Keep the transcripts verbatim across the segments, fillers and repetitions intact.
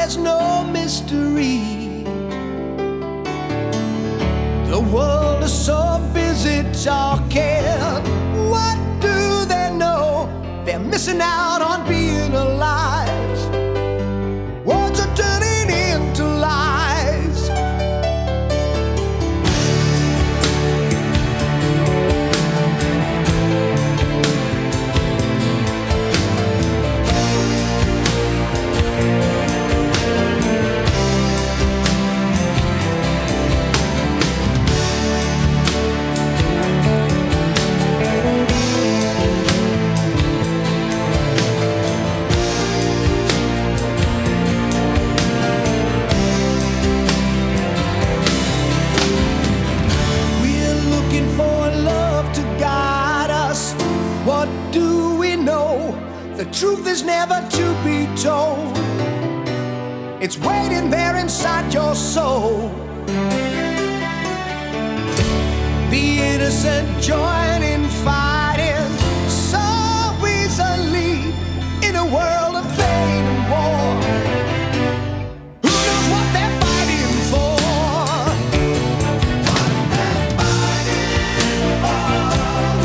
there's no mystery. The world is so busy talking. What do they know? They're missing out on being alive. Words are turning into lies. What do we know? The truth is never to be told. It's waiting there inside your soul. The innocent join in fighting so easily in a world of pain and war. Who knows what they're fighting for? What they're fighting for.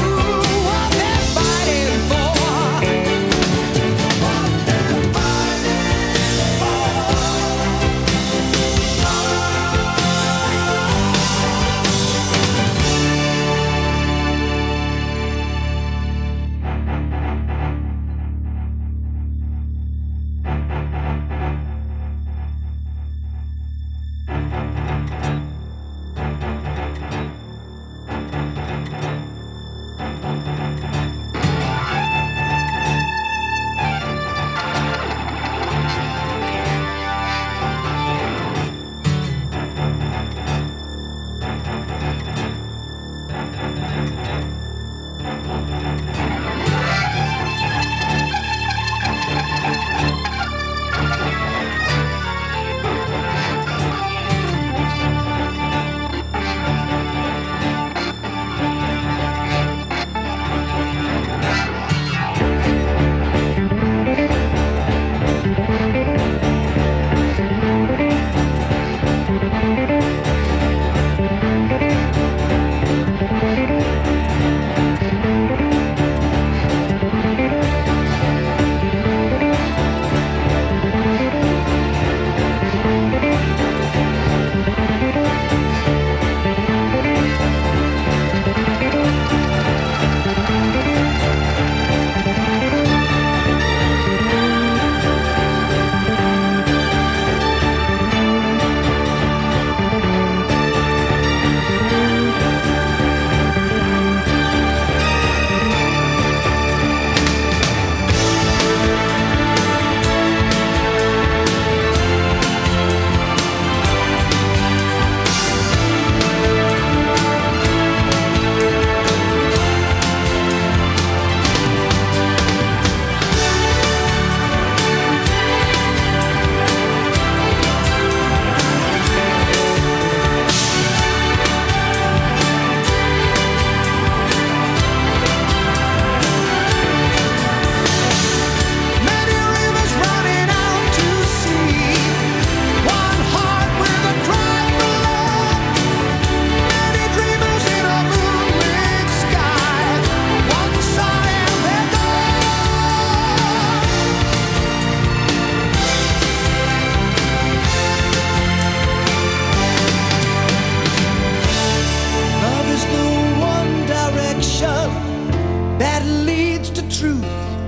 That leads to truth,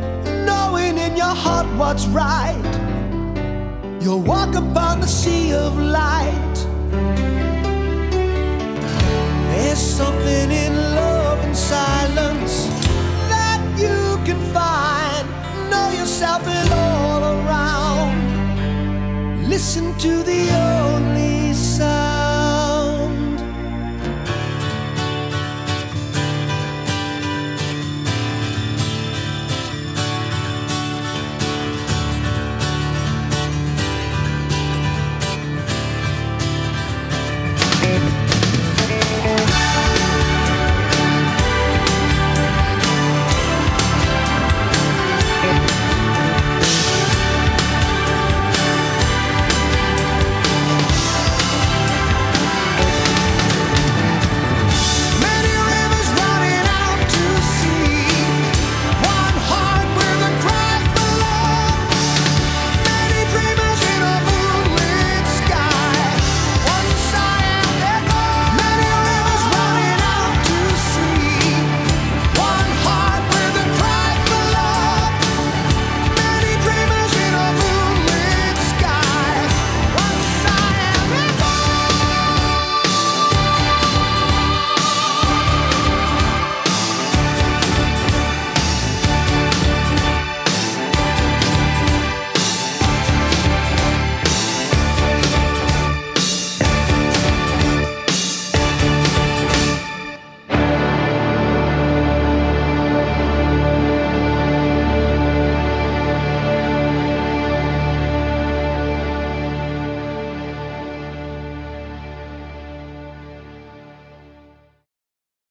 knowing in your heart what's right. You'll walk upon the sea of light. There's something in love and silence that you can find. Know yourself in all around. Listen to the earth.